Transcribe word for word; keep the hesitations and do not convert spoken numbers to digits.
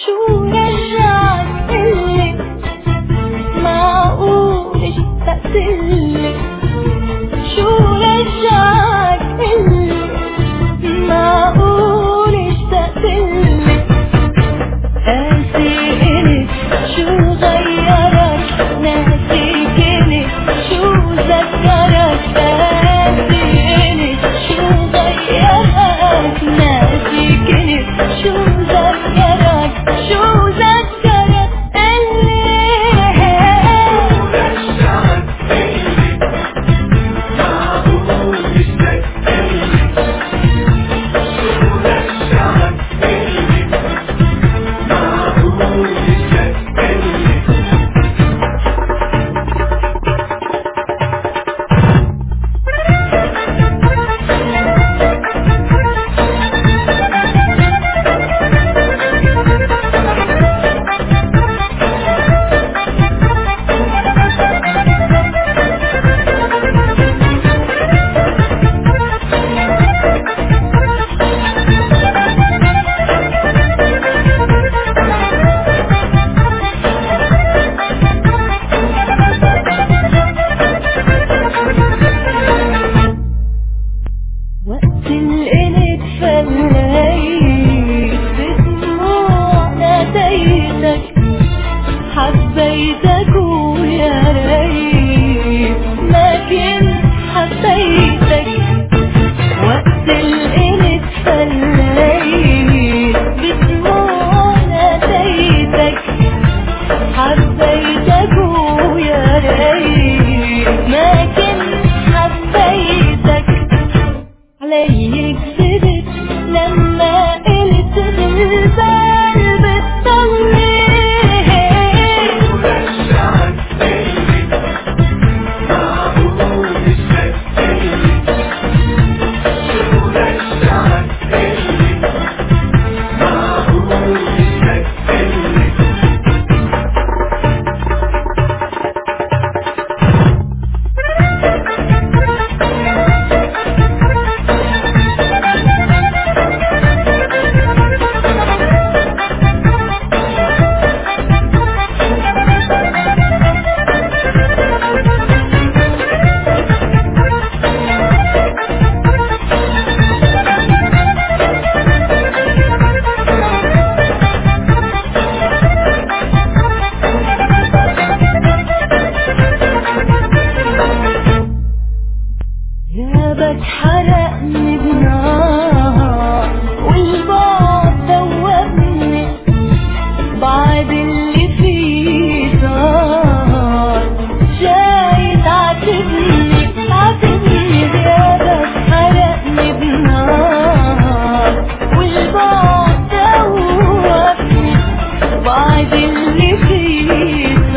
شو رجعك قلي معقول اشتقتلك؟ شو رجعك قلي معقول اشتقتلك؟ قاسي إلك شو غيرك ناسيكني شو ذكرك؟ قاسي إلك شو غيرك ناسيكني شو ذكرك؟ شو ذكرك قلي رجعك قلي معقول اشتقتلك؟ شو رجعك قلي معقول اشتقتلك؟ وقت القلت فليت بدموع ناديتك حبيتك ويا ريت ما كنت حبيتك. وقت القلت فليت بدموع ناديتك حبيتك ويا ريت ما كنت حبيتك. علي كذبت لما قلت بالبال بتطلي ورجعك قلبي معقول اشتقتلك؟ شو رجعك قلبي معقول اشتقتلك؟ غيابك حرقني بنار والبعد دوبني بعد اللي فيه صار جاي تعاتبني تعاتبني. غيابك حرقني بنار والبعد دوبني بعد اللي فيه